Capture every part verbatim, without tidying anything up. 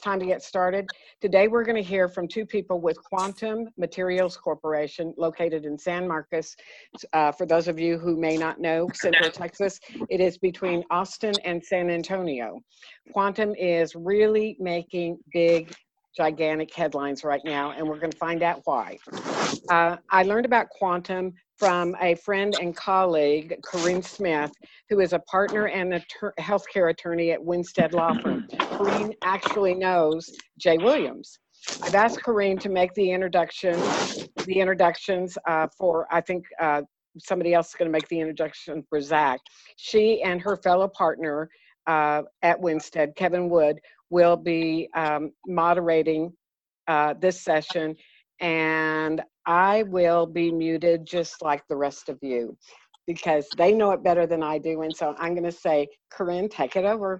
time to get started. Today, we're going to hear from two people with Quantum Materials Corporation, located in San Marcos. Uh, for those of you who may not know, Central Texas, it is between Austin and San Antonio. Quantum is really making big, gigantic headlines right now, and we're going to find out why. Uh, I learned about Quantum from a friend and colleague, Corinne Smith, who is a partner and a healthcare attorney at Winstead Law Firm. Corinne actually knows Jay Williams. I've asked Corinne to make the introduction, the introductions uh, for, I think uh, somebody else is going to make the introduction for Zach. She and her fellow partner uh, at Winstead, Kevin Wood, will be um, moderating uh, this session, and I will be muted just like the rest of you because they know it better than I do. And so I'm going to say, Corinne, take it over.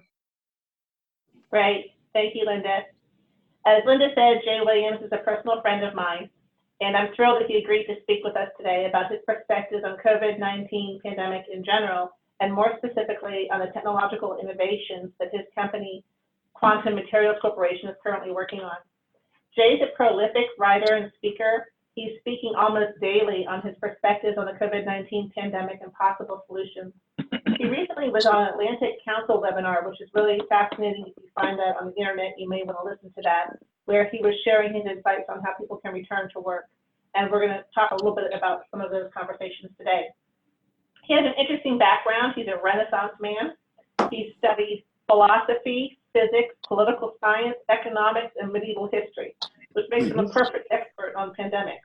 Great. Thank you, Linda. As Linda said, Jay Williams is a personal friend of mine, and I'm thrilled that he agreed to speak with us today about his perspectives on COVID nineteen pandemic in general, and more specifically on the technological innovations that his company, Quantum Materials Corporation, is currently working on. Jay's a prolific writer and speaker. He's speaking almost daily on his perspectives on the COVID nineteen pandemic and possible solutions. He recently was on an Atlantic Council webinar, which is really fascinating. If you find that on the internet, you may want to listen to that, where he was sharing his insights on how people can return to work. And we're going to talk a little bit about some of those conversations today. He has an interesting background. He's a Renaissance man. He studied philosophy, physics, political science, economics, and medieval history, which makes him a perfect expert on pandemics.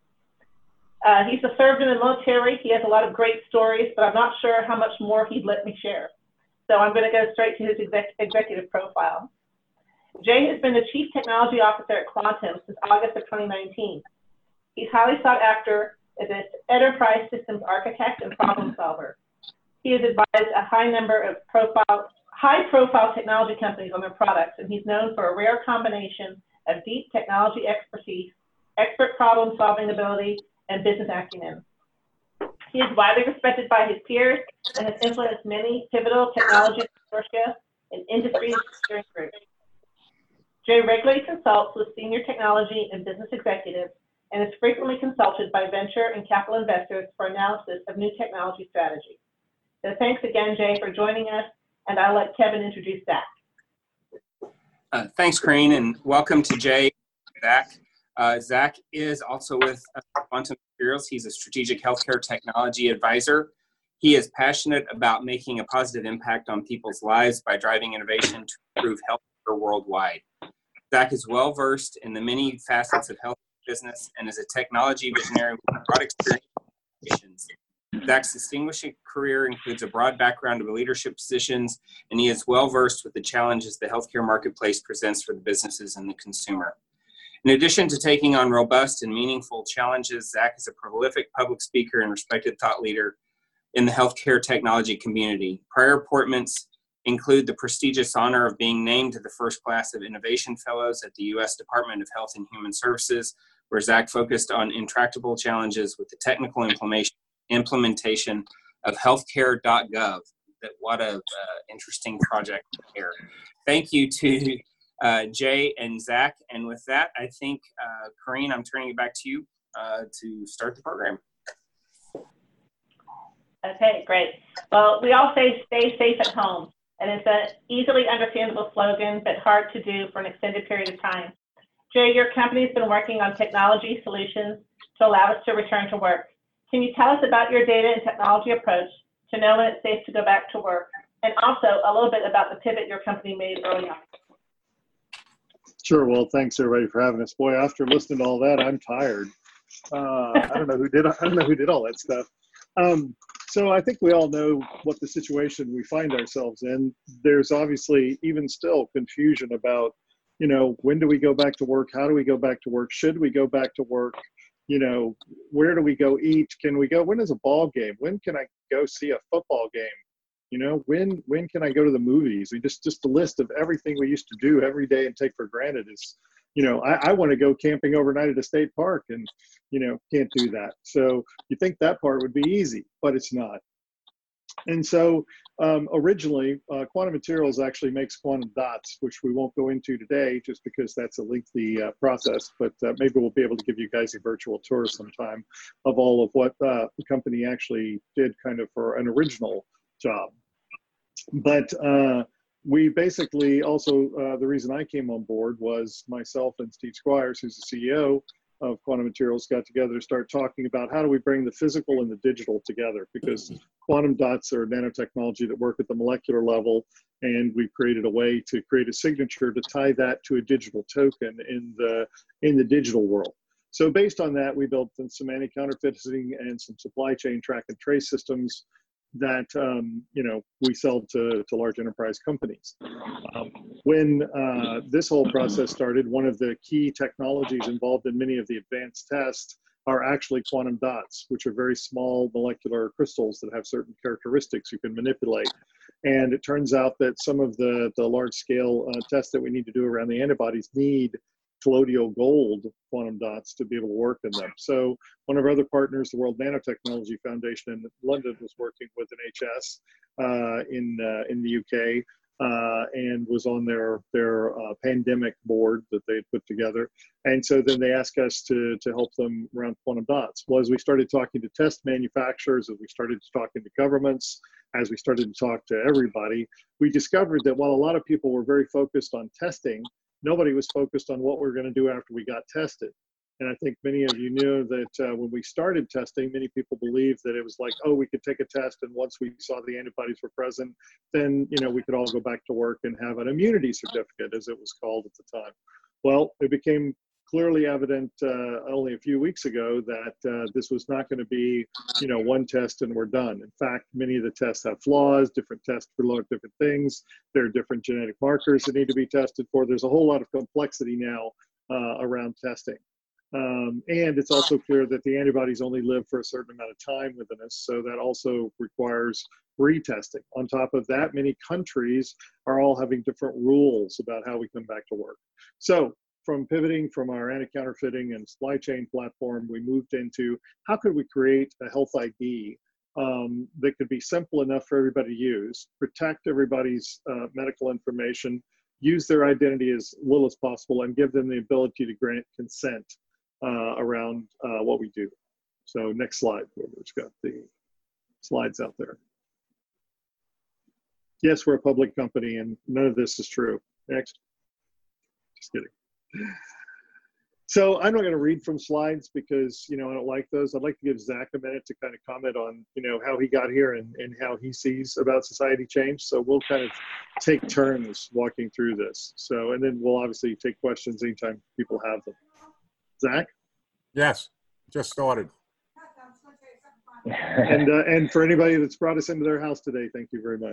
Uh, he's served in the military. He has a lot of great stories, but I'm not sure how much more he'd let me share. So I'm going to go straight to his exec executive profile. Jay has been the Chief Technology Officer at Quantum since August of twenty nineteen. He's highly sought after as an enterprise systems architect and problem solver. He has advised a high number of profile, high-profile technology companies on their products, and he's known for a rare combination of deep technology expertise, expert problem-solving ability, and business acumen. He is widely respected by his peers and has influenced many pivotal technology consortia and industry steering groups. Jay regularly consults with senior technology and business executives and is frequently consulted by venture and capital investors for analysis of new technology strategy. So thanks again, Jay, for joining us, and I'll let Kevin introduce Zach. Uh, thanks, Corinne, and welcome to Jay and Zach. Uh, Zach is also with uh, Quantum Materials. He's a strategic healthcare technology advisor. He is passionate about making a positive impact on people's lives by driving innovation to improve healthcare worldwide. Zach is well-versed in the many facets of health business and is a technology visionary with broad experience. Zach's distinguishing career includes a broad background of leadership positions, and he is well-versed with the challenges the healthcare marketplace presents for the businesses and the consumer. In addition to taking on robust and meaningful challenges, Zach is a prolific public speaker and respected thought leader in the healthcare technology community. Prior appointments include the prestigious honor of being named to the first class of Innovation Fellows at the U S Department of Health and Human Services, where Zach focused on intractable challenges with the technical implementation implementation of healthcare dot gov. That what a uh, interesting project here. Thank you to uh, Jay and Zach. And with that, I think, uh, Corinne, I'm turning it back to you uh, to start the program. Okay, great. Well, we all say stay safe at home, and it's an easily understandable slogan, but hard to do for an extended period of time. Jay, your company's been working on technology solutions to allow us to return to work. Can you tell us about your data and technology approach to know when it's safe to go back to work, and also a little bit about the pivot your company made early on? Sure. Well, thanks everybody for having us. Boy, after listening to all that, I'm tired. Uh, I don't know who did. I don't know who did all that stuff. Um, so I think we all know what the situation we find ourselves in. There's obviously even still confusion about, you know, when do we go back to work? How do we go back to work? Should we go back to work? You know, where do we go eat? Can we go? When is a ball game? When can I go see a football game? You know, when when can I go to the movies? We just just a list of everything we used to do every day and take for granted is, you know, I, I want to go camping overnight at a state park and, you know, can't do that. So you think that part would be easy, but it's not. And so um, originally, uh, Quantum Materials actually makes quantum dots, which we won't go into today just because that's a lengthy uh, process, but uh, maybe we'll be able to give you guys a virtual tour sometime of all of what uh, the company actually did kind of for an original job. But uh, we basically also, uh, the reason I came on board was myself and Steve Squires, who's the C E O of Quantum Materials, got together to start talking about how do we bring the physical and the digital together, because quantum dots are nanotechnology that work at the molecular level, and we created a way to create a signature to tie that to a digital token in the in the digital world. So based on that, we built some anti-counterfeiting and some supply chain track and trace systems that um, you know we sell to, to large enterprise companies. Um, when uh, this whole process started, one of the key technologies involved in many of the advanced tests are actually quantum dots, which are very small molecular crystals that have certain characteristics you can manipulate. And it turns out that some of the, the large scale uh, tests that we need to do around the antibodies need colloidal gold quantum dots to be able to work in them. So one of our other partners, the World Nanotechnology Foundation in London, was working with N H S uh, in uh, in the U K uh, and was on their their uh, pandemic board that they had put together. And so then they asked us to to help them around quantum dots. Well, as we started talking to test manufacturers, as we started talking to governments, as we started to talk to everybody, we discovered that while a lot of people were very focused on testing, nobody was focused on what we were going to do after we got tested. And I think many of you knew that uh, when we started testing, many people believed that it was like, oh, we could take a test, and once we saw the antibodies were present, then you know we could all go back to work and have an immunity certificate, as it was called at the time. Well, it became clearly evident uh, only a few weeks ago that uh, this was not going to be, you know, one test and we're done. In fact, many of the tests have flaws. Different tests for a lot of different things. There are different genetic markers that need to be tested for. There's a whole lot of complexity now uh, around testing. Um, and it's also clear that the antibodies only live for a certain amount of time within us. So that also requires retesting. On top of that, many countries are all having different rules about how we come back to work. So from pivoting from our anti-counterfeiting and supply chain platform, we moved into how could we create a health I D um, that could be simple enough for everybody to use, protect everybody's uh, medical information, use their identity as little as possible, and give them the ability to grant consent uh, around uh, what we do. So next slide, whoever's got the slides out there. Yes, we're a public company and none of this is true. Next. Just kidding. So I'm not going to read from slides because, you know, I don't like those. I'd like to give Zach a minute to kind of comment on, you know, how he got here and, and how he sees about society change. So we'll kind of take turns walking through this. So, and then we'll obviously take questions anytime people have them. Zach? Yes, just started. And, uh, and for anybody that's brought us into their house today, thank you very much.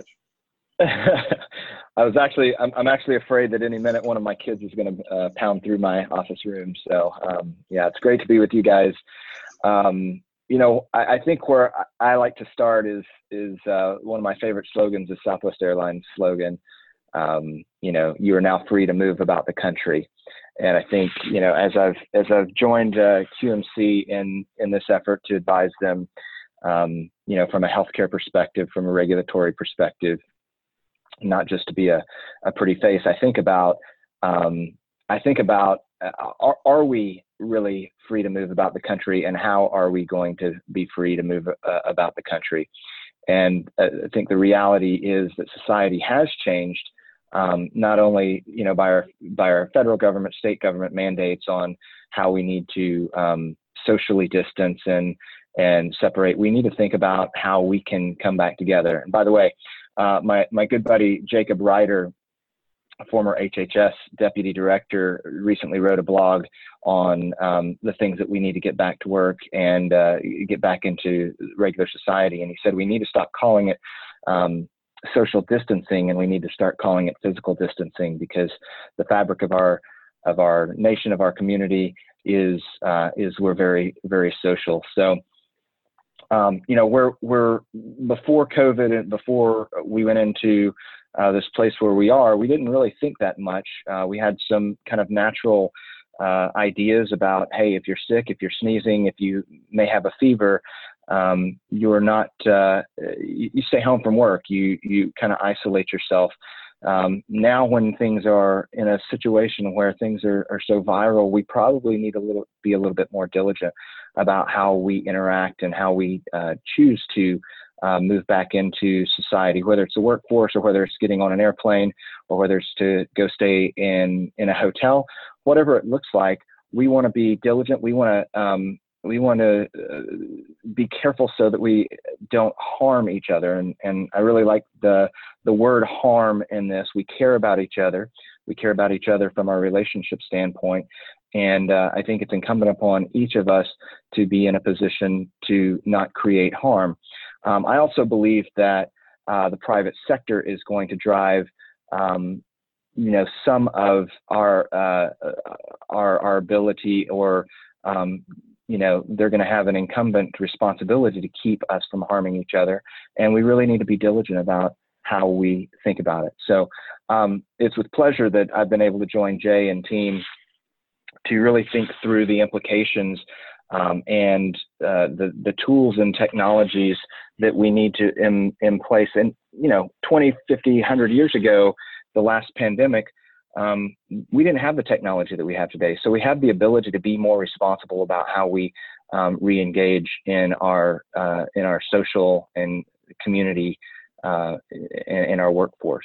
I was actually, I'm, I'm actually afraid that any minute one of my kids is going to uh, pound through my office room. So um, yeah, it's great to be with you guys. Um, you know, I, I think where I, I like to start is, is uh, one of my favorite slogans is Southwest Airlines slogan. Um, you know, you are now free to move about the country. And I think, you know, as I've, as I've joined uh, Q M C in, in this effort to advise them, um, you know, from a healthcare perspective, from a regulatory perspective, not just to be a, a pretty face. I think about, um, I think about, uh, are, are we really free to move about the country, and how are we going to be free to move uh, about the country? And uh, I think the reality is that society has changed, um, not only, you know, by our, by our federal government, state government mandates on how we need to um, socially distance and, and separate. We need to think about how we can come back together. And by the way, Uh, my, my good buddy, Jacob Ryder, a former H H S deputy director, recently wrote a blog on um, the things that we need to get back to work and uh, get back into regular society. And he said, we need to stop calling it um, social distancing, and we need to start calling it physical distancing, because the fabric of our, of our nation, of our community is, uh, is we're very, very social. So, Um, you know, we're, we're before COVID and before we went into uh, this place where we are, we didn't really think that much. Uh, we had some kind of natural uh, ideas about, hey, if you're sick, if you're sneezing, if you may have a fever, um, you're not, uh, you, you stay home from work, you, you kind of isolate yourself. Um, now when things are in a situation where things are, are so viral, we probably need a little, be a little bit more diligent about how we interact and how we uh, choose to uh, move back into society, whether it's the workforce or whether it's getting on an airplane or whether it's to go stay in, in a hotel, whatever it looks like. We want to be diligent. We want to, um, we want to uh, be careful so that we don't harm each other. And, and I really like the, the word harm in this. We care about each other. We care about each other from our relationship standpoint. And uh, I think it's incumbent upon each of us to be in a position to not create harm. Um, I also believe that uh, the private sector is going to drive um, you know, some of our, uh, our, our ability, or, um, you know, they're going to have an incumbent responsibility to keep us from harming each other. And we really need to be diligent about how we think about it. So um, it's with pleasure that I've been able to join Jay and team to really think through the implications um, and uh, the, the tools and technologies that we need to in, in place. And, you know, twenty, fifty, one hundred years ago, the last pandemic, um, we didn't have the technology that we have today. So we have the ability to be more responsible about how we um, re-engage in our, uh, in our social and community uh, in, in our workforce.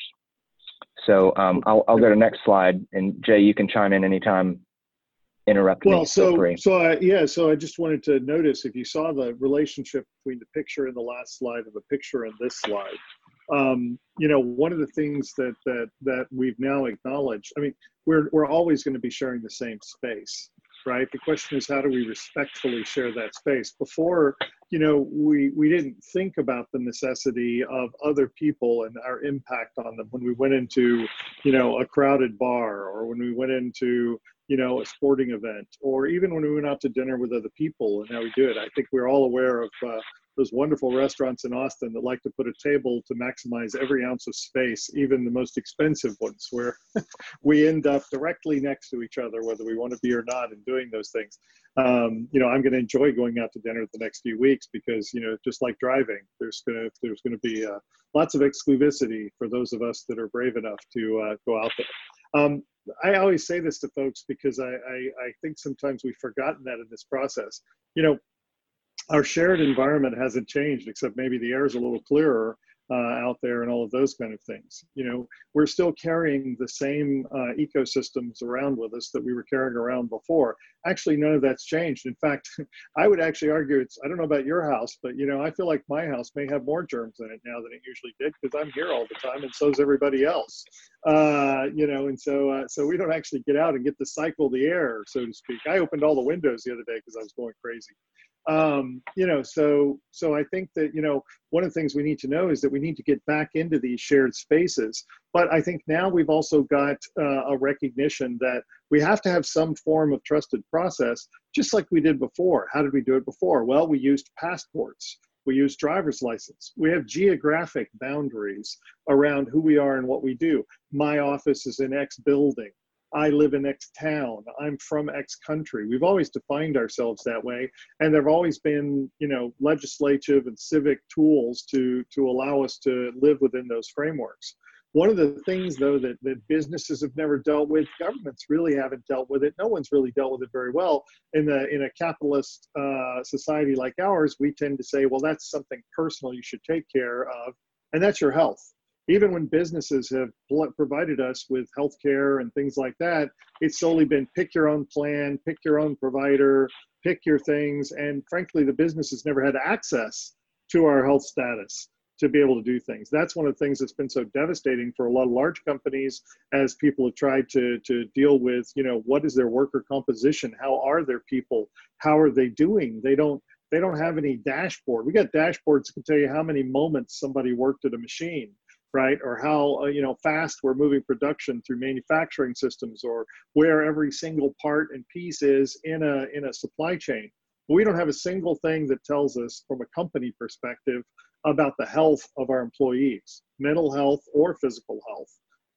So um, I'll, I'll go to the next slide, and Jay, you can chime in anytime, interrupt Well, me. so, so I, yeah, so I just wanted to notice, if you saw the relationship between the picture in the last slide and the picture in this slide, um, you know, one of the things that, that, that we've now acknowledged, I mean, we're, we're always going to be sharing the same space, right? The question is, how do we respectfully share that space? Before, you know, we, we didn't think about the necessity of other people and our impact on them when we went into, you know, a crowded bar, or when we went into, you know, a sporting event, or even when we went out to dinner with other people and how we do it. I think we're all aware of uh, those wonderful restaurants in Austin that like to put a table to maximize every ounce of space, even the most expensive ones, where we end up directly next to each other, whether we want to be or not, and doing those things. Um, you know, I'm going to enjoy going out to dinner the next few weeks because, you know, just like driving, there's going to there's going to be uh, lots of exclusivity for those of us that are brave enough to uh, go out there. Um, I always say this to folks because I, I, I think sometimes we've forgotten that in this process. You know, our shared environment hasn't changed, except maybe the air is a little clearer uh, out there and all of those kind of things. You know, we're still carrying the same uh, ecosystems around with us that we were carrying around before. Actually, none of that's changed. In fact, I would actually argue it's, I don't know about your house, but, you know, I feel like my house may have more germs in it now than it usually did because I'm here all the time, and so is everybody else. Uh, you know, and so, uh, so we don't actually get out and get to cycle the air, so to speak. I opened all the windows the other day because I was going crazy. Um, you know, so, so I think that, you know, one of the things we need to know is that we need to get back into these shared spaces. But I think now we've also got uh, a recognition that we have to have some form of trusted process, just like we did before. How did we do it before? Well, we used passports. We use driver's license. We have geographic boundaries around who we are and what we do. My office is in X building. I live in X town. I'm from X country. We've always defined ourselves that way. And there have always been, you know, legislative and civic tools to, to allow us to live within those frameworks. One of the things, though, that, that businesses have never dealt with, governments really haven't dealt with it. No one's really dealt with it very well. In, the, in a capitalist uh, society like ours, we tend to say, well, that's something personal you should take care of, and that's your health. Even when businesses have provided us with healthcare and things like that, it's solely been pick your own plan, pick your own provider, pick your things. And frankly, the business has never had access to our health status to be able to do things. That's one of the things that's been so devastating for a lot of large companies as people have tried to, to deal with, you know, what is their worker composition? How are their people? How are they doing? They don't, they don't have any dashboard. We got dashboards that can tell you how many moments somebody worked at a machine, right? Or how, uh, you know, fast we're moving production through manufacturing systems, or where every single part and piece is in a, in a supply chain. But we don't have a single thing that tells us from a company perspective about the health of our employees, mental health or physical health.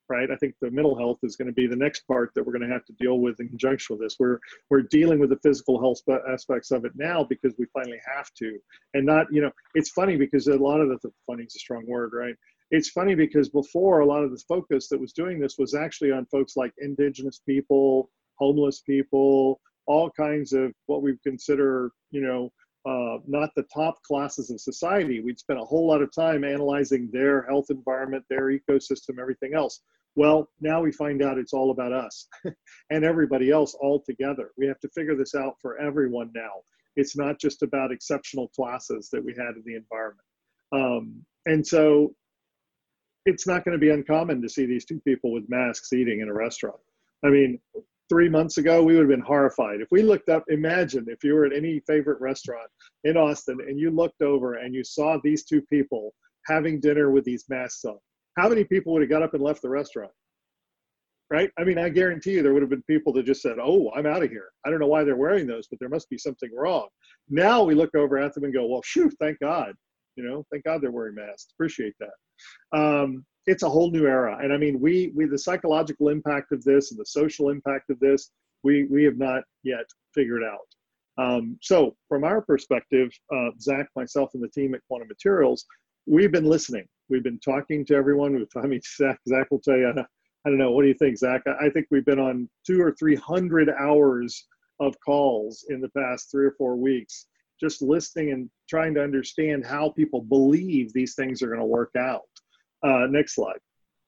right? I think the mental health is going to be the next part that we're going to have to deal with in conjunction with this. We're we're dealing with the physical health aspects of it now because we finally have to, and not, you know, it's funny because a lot of the, funny is a strong word, right? It's funny because before, a lot of the focus that was doing this was actually on folks like indigenous people, homeless people, all kinds of what we consider, you know, uh, not the top classes of society. We'd spent a whole lot of time analyzing their health environment, their ecosystem, everything else. Well, now we find out it's all about us and everybody else all together. We have to figure this out for everyone now. It's not just about exceptional classes that we had in the environment. Um, and so it's not going to be uncommon to see these two people with masks eating in a restaurant. I mean, three months ago, we would have been horrified. If we looked up, imagine if you were at any favorite restaurant in Austin and you looked over and you saw these two people having dinner with these masks on. How many people would have got up and left the restaurant? Right? I mean, I guarantee you there would have been people that just said, oh, I'm out of here. I don't know why they're wearing those, but there must be something wrong. Now we look over at them and go, well, phew, thank God. You know, thank God they're wearing masks. Appreciate that. Um, it's a whole new era. And I mean, we, we, the psychological impact of this and the social impact of this, we, we have not yet figured out. Um, so from our perspective, uh, Zach, myself, and the team at Quantum Materials, we've been listening. We've been talking to everyone. I mean, Zach, Zach will tell you, I don't know, what do you think, Zach? I think we've been on two or three hundred hours of calls in the past three or four weeks, just listening and trying to understand how people believe these things are going to work out. Uh, next slide.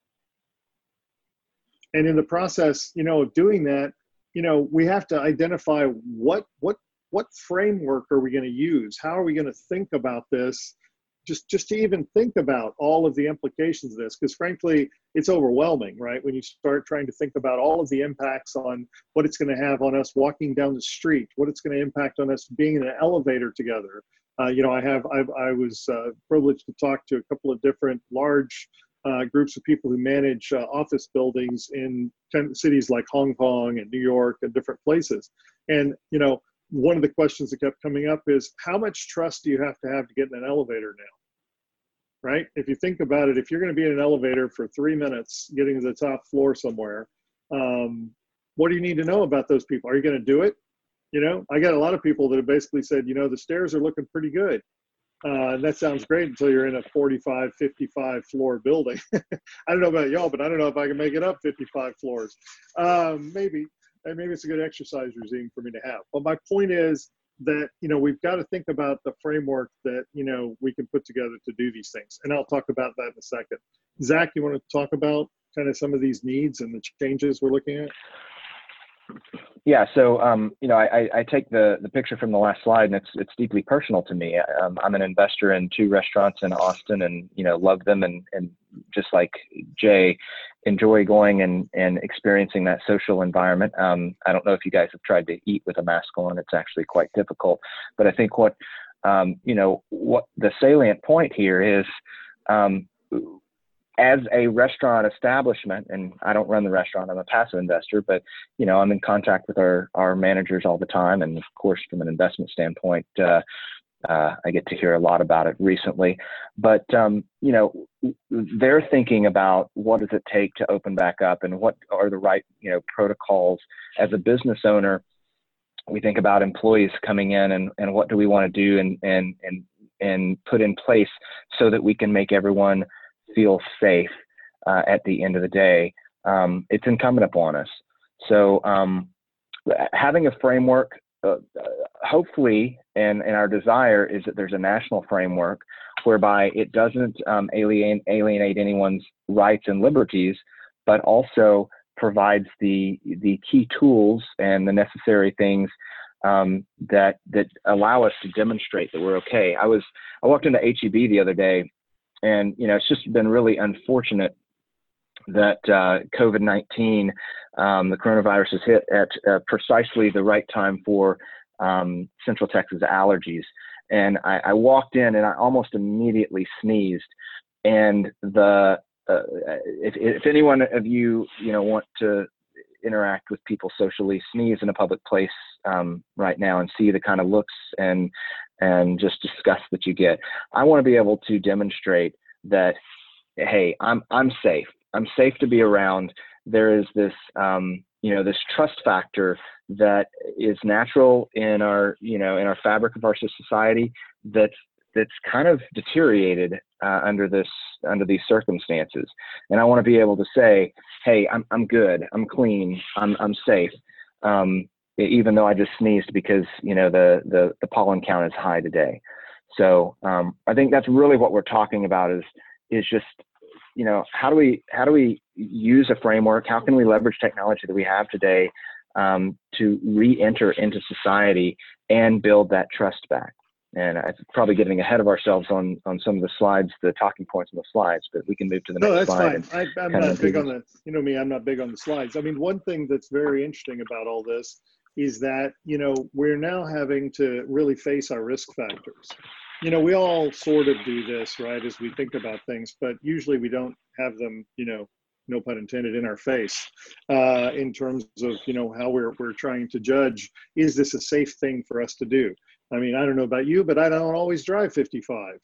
And in the process, you know, of doing that, you know, we have to identify what what what framework are we going to use? How are we going to think about this? Just just to even think about all of the implications of this, because frankly, it's overwhelming, right? When you start trying to think about all of the impacts on what it's going to have on us walking down the street, what it's going to impact on us being in an elevator together. Uh, you know, I have I've, I was uh, privileged to talk to a couple of different large uh, groups of people who manage uh, office buildings in cities like Hong Kong and New York and different places. And you know, one of the questions that kept coming up is, how much trust do you have to have to get in an elevator now? Right? If you think about it, if you're going to be in an elevator for three minutes getting to the top floor somewhere, um, what do you need to know about those people? Are you going to do it? You know, I got a lot of people that have basically said, you know, the stairs are looking pretty good. Uh, and that sounds great until you're in a forty-five, fifty-five floor building. I don't know about y'all, but I don't know if I can make it up fifty-five floors. Um, maybe, and maybe it's a good exercise regime for me to have. But my point is that, you know, we've got to think about the framework that, you know, we can put together to do these things. And I'll talk about that in a second. Zach, you want to talk about kind of some of these needs and the changes we're looking at? Yeah, so um, you know, I, I take the the picture from the last slide, and it's it's deeply personal to me. Um, I'm an investor in two restaurants in Austin, and you know, love them, and and just like Jay, enjoy going and and experiencing that social environment. Um, I don't know if you guys have tried to eat with a mask on; it's actually quite difficult. But I think what um, you know, what the salient point here is. Um, As a restaurant establishment, and I don't run the restaurant, I'm a passive investor, but you know, I'm in contact with our, our managers all the time. And of course, from an investment standpoint, uh, uh, I get to hear a lot about it recently. But um, you know, they're thinking about what does it take to open back up and what are the right, you know, protocols. As a business owner, we think about employees coming in and, and what do we want to do and, and, and, and put in place so that we can make everyone feel safe uh, at the end of the day. Um, it's incumbent upon us. So um, having a framework, uh, hopefully, and, and our desire is that there's a national framework whereby it doesn't um, alienate, alienate anyone's rights and liberties, but also provides the, the key tools and the necessary things um, that, that allow us to demonstrate that we're okay. I was, I walked into H E B the other day, and, you know, it's just been really unfortunate that uh, COVID nineteen, um, the coronavirus has hit at uh, precisely the right time for um, Central Texas allergies. And I, I walked in and I almost immediately sneezed. And the uh, if, if anyone of you, you know, want to interact with people socially, sneeze in a public place um, right now and see the kind of looks and and just disgust that you get. I want to be able to demonstrate that, hey, I'm I'm safe. I'm safe to be around. There is this, um, you know, this trust factor that is natural in our, you know, in our fabric of our society that's, that's kind of deteriorated uh, under this, under these circumstances. And I want to be able to say, hey, I'm, I'm good. I'm clean. I'm, I'm safe. Um, even though I just sneezed because, you know, the, the, the pollen count is high today. So um, I think that's really what we're talking about is, is just, you know, how do we, how do we use a framework? How can we leverage technology that we have today um, to re-enter into society and build that trust back? And I'm probably getting ahead of ourselves on, on some of the slides, the talking points on the slides, but we can move to the No, next that's slide. fine. I, I'm kind of not big do on the, you know me, I'm not big on the slides. I mean, one thing that's very interesting about all this is that, you know, we're now having to really face our risk factors. You know, we all sort of do this, right, as we think about things, but usually we don't have them, you know, no pun intended, in our face uh, in terms of, you know, how we're, we're trying to judge, is this a safe thing for us to do? I mean, I don't know about you, but I don't always drive fifty-five.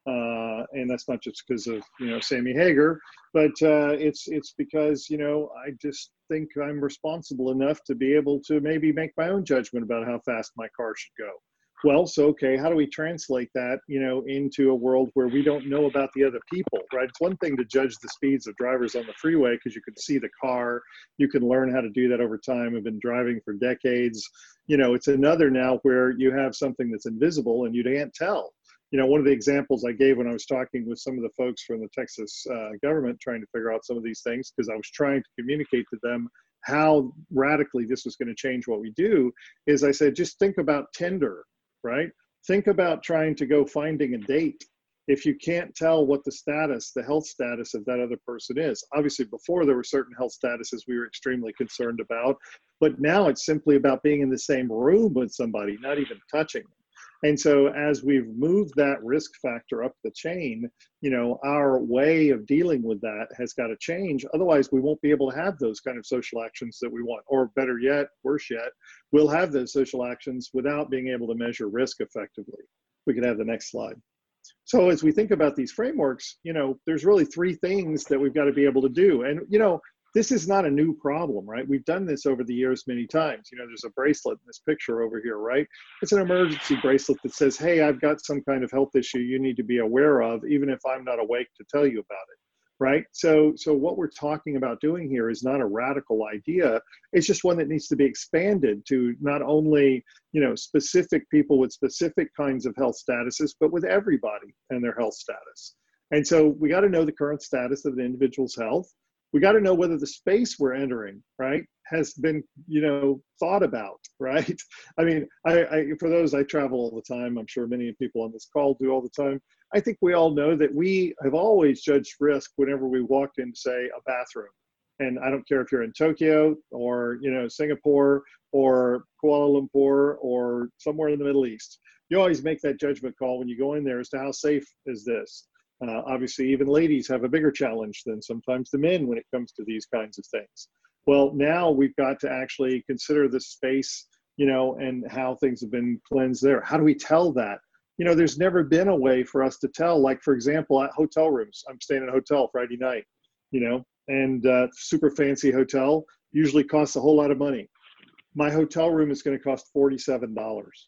Uh, and that's not just because of, you know, Sammy Hagar, but uh, it's, it's because, you know, I just think I'm responsible enough to be able to maybe make my own judgment about how fast my car should go. Well, so, okay, how do we translate that, you know, into a world where we don't know about the other people, right? It's one thing to judge the speeds of drivers on the freeway because you can see the car. You can learn how to do that over time. I've been driving for decades. You know, it's another now where you have something that's invisible and you can't tell. You know, one of the examples I gave when I was talking with some of the folks from the Texas uh, government trying to figure out some of these things, because I was trying to communicate to them how radically this was going to change what we do, is I said, just think about Tinder. Right? Think about trying to go finding a date. If you can't tell what the status, the health status of that other person is. Obviously, before there were certain health statuses we were extremely concerned about, but now it's simply about being in the same room with somebody, not even touching them. And so as we've moved that risk factor up the chain, you know, our way of dealing with that has got to change. Otherwise, we won't be able to have those kind of social actions that we want. Or better yet, worse yet, we'll have those social actions without being able to measure risk effectively. We could have the next slide. So as we think about these frameworks, you know, there's really three things that we've got to be able to do. And, you know, this is not a new problem, right? We've done this over the years many times. You know, there's a bracelet in this picture over here, right? It's an emergency bracelet that says, hey, I've got some kind of health issue you need to be aware of, even if I'm not awake to tell you about it, right? So, so what we're talking about doing here is not a radical idea. It's just one that needs to be expanded to not only, you know, specific people with specific kinds of health statuses, but with everybody and their health status. And so we got to know the current status of the individual's health. We got to know whether the space we're entering, right, has been, you know, thought about, right? I mean, I, I, for those, I travel all the time. I'm sure many people on this call do all the time. I think we all know that we have always judged risk whenever we walked into, say, a bathroom. And I don't care if you're in Tokyo or, you know, Singapore or Kuala Lumpur or somewhere in the Middle East. You always make that judgment call when you go in there as to how safe is this. Uh, obviously, even ladies have a bigger challenge than sometimes the men when it comes to these kinds of things. Well, now we've got to actually consider the space, you know, and how things have been cleansed there. How do we tell that? You know, there's never been a way for us to tell, like, for example, at hotel rooms. I'm staying in a hotel Friday night, you know, and uh, super fancy hotel usually costs a whole lot of money. My hotel room is going to cost forty-seven dollars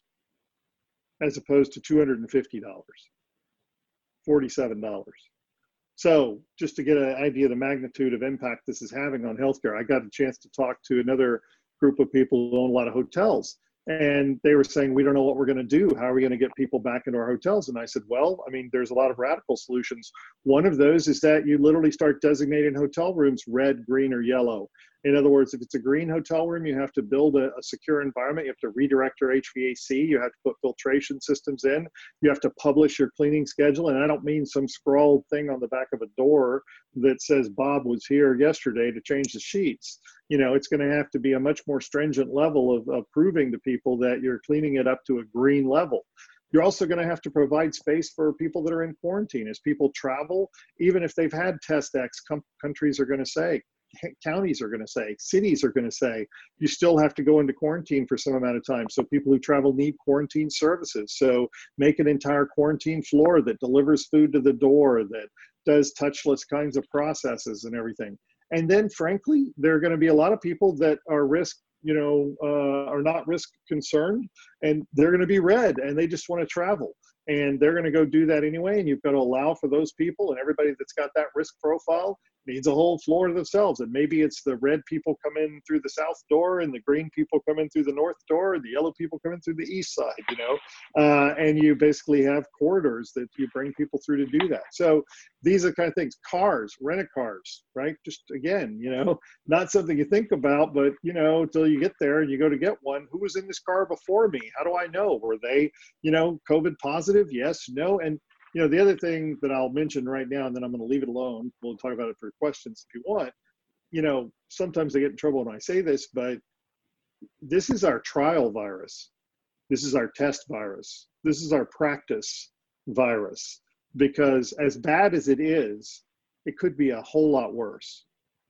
as opposed to two hundred fifty dollars. forty-seven dollars. So just to get an idea of the magnitude of impact this is having on healthcare, I got a chance to talk to another group of people who own a lot of hotels. And they were saying, we don't know what we're going to do. How are we going to get people back into our hotels? And I said, well, I mean, there's a lot of radical solutions. One of those is that you literally start designating hotel rooms red, green, or yellow. In other words, if it's a green hotel room, you have to build a, a secure environment. You have to redirect your H V A C. You have to put filtration systems in. You have to publish your cleaning schedule. And I don't mean some scrawled thing on the back of a door that says Bob was here yesterday to change the sheets. You know, it's going to have to be a much more stringent level of, of proving to people that you're cleaning it up to a green level. You're also going to have to provide space for people that are in quarantine. As people travel, even if they've had test X, com- countries are going to say, counties are going to say, cities are going to say, you still have to go into quarantine for some amount of time. So people who travel need quarantine services. So make an entire quarantine floor that delivers food to the door, that does touchless kinds of processes and everything. And then frankly, there are going to be a lot of people that are risk, you know, uh, are not risk concerned, and they're going to be red and they just want to travel. And they're going to go do that anyway. And you've got to allow for those people, and everybody that's got that risk profile needs a whole floor to themselves. And maybe it's the red people come in through the south door and the green people come in through the north door and the yellow people come in through the east side, you know, uh, and you basically have corridors that you bring people through to do that. So these are kind of things. Cars, rent-a-cars, right? Just again, you know, not something you think about, but you know, until you get there and you go to get one, who was in this car before me? How do I know? Were they, you know, COVID positive? Yes, no. And you know, the other thing that I'll mention right now, and then I'm going to leave it alone. We'll talk about it for questions if you want. You know, sometimes I get in trouble when I say this, but this is our trial virus. This is our test virus. This is our practice virus, because as bad as it is, it could be a whole lot worse.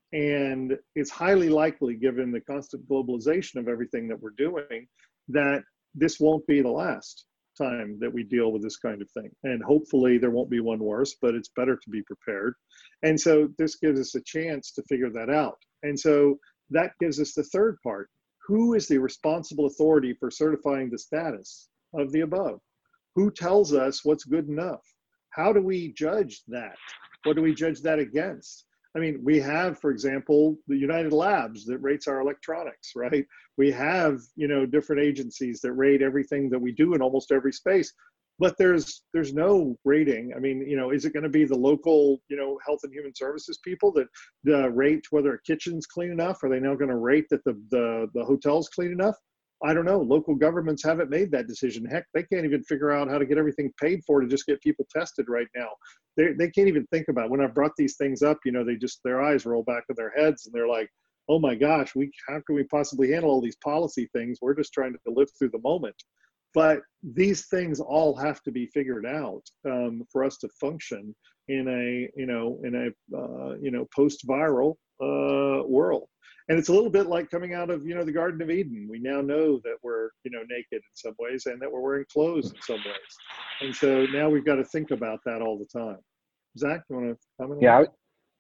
And it's highly likely, given the constant globalization of everything that we're doing, that this won't be the last time that we deal with this kind of thing. And hopefully there won't be one worse, but it's better to be prepared. And so this gives us a chance to figure that out. And so that gives us the third part. Who is the responsible authority for certifying the status of the above? Who tells us what's good enough? How do we judge that? What do we judge that against? I mean, we have, for example, the United Labs that rates our electronics, right? We have, you know, different agencies that rate everything that we do in almost every space, but there's there's no rating. I mean, you know, is it going to be the local, you know, health and human services people that uh, rate whether a kitchen's clean enough? Are they now going to rate that the, the, the hotel's clean enough? I don't know. Local governments haven't made that decision. Heck, they can't even figure out how to get everything paid for to just get people tested right now. They they can't even think about it. When I brought these things up, you know, they just, their eyes roll back in their heads and they're like, oh my gosh, we how can we possibly handle all these policy things? We're just trying to live through the moment. But these things all have to be figured out um, for us to function in a, you know, in a, uh, you know, post-viral uh, world. And it's a little bit like coming out of, you know, the Garden of Eden. We now know that we're, you know, naked in some ways and that we're wearing clothes in some ways. And so now we've got to think about that all the time. Zach, you want to comment on yeah, that?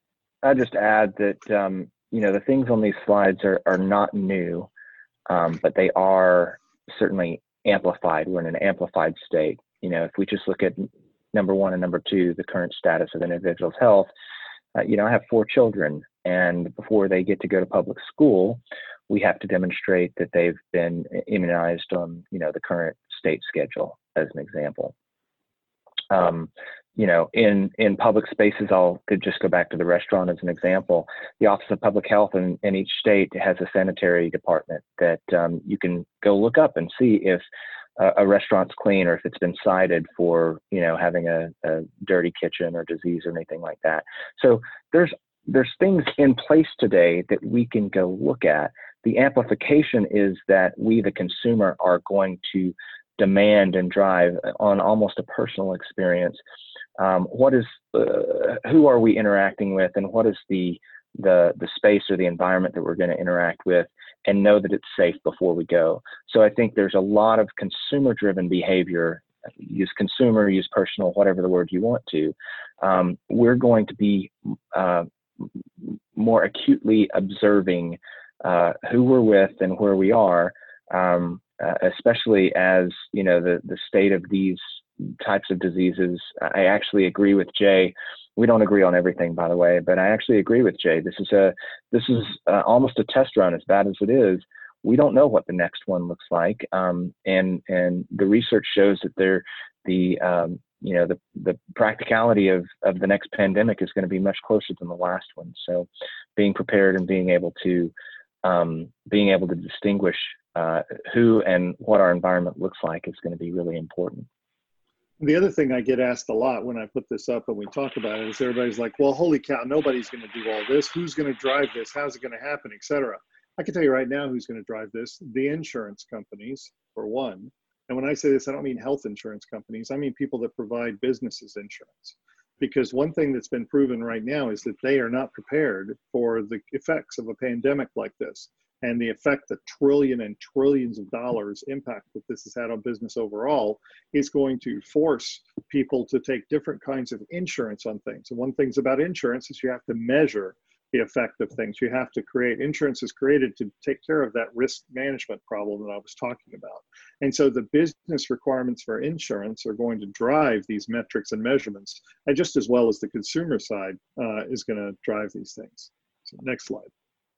I would just add that, um, you know, the things on these slides are, are not new, um, but they are certainly amplified. We're in an amplified state. You know, if we just look at number one and number two, the current status of an individual's health, uh, you know, I have four children, and before they get to go to public school, we have to demonstrate that they've been immunized on, you know, the current state schedule, as an example. Um, you know, in, in public spaces, I'll could just go back to the restaurant as an example. The Office of Public Health in, in each state has a sanitary department that um, you can go look up and see if uh, a restaurant's clean or if it's been cited for, you know, having a, a dirty kitchen or disease or anything like that. So there's there's things in place today that we can go look at. The amplification is that we, the consumer, are going to demand and drive on almost a personal experience. Um, what is, uh, who are we interacting with, and what is the, the, the space or the environment that we're going to interact with, and know that it's safe before we go. So I think there's a lot of consumer driven behavior, use consumer, use personal, whatever the word you want to. Um, we're going to be uh, more acutely observing uh, who we're with and where we are, um, uh, especially as, you know, the, the state of these types of diseases. I actually agree with Jay. We don't agree on everything, by the way, but I actually agree with Jay. This is a, this is uh, almost a test run, as bad as it is. We don't know what the next one looks like. Um, and, and the research shows that there, the, um, you know, the, the practicality of, of the next pandemic is going to be much closer than the last one. So being prepared and being able to, um, being able to distinguish uh, who and what our environment looks like is going to be really important. The other thing I get asked a lot when I put this up and we talk about it is everybody's like, well, holy cow, nobody's going to do all this. Who's going to drive this? How's it going to happen, et cetera. I can tell you right now who's going to drive this. The insurance companies, for one. And when I say this, I don't mean health insurance companies. I mean people that provide businesses insurance. Because one thing that's been proven right now is that they are not prepared for the effects of a pandemic like this. and the effect the trillion and trillions of dollars impact that this has had on business overall is going to force people to take different kinds of insurance on things. And one thing about insurance is you have to measure the effect of things. You have to create, insurance is created to take care of that risk management problem that I was talking about. And so the business requirements for insurance are going to drive these metrics and measurements, and just as well as the consumer side uh, is going to drive these things. So next slide.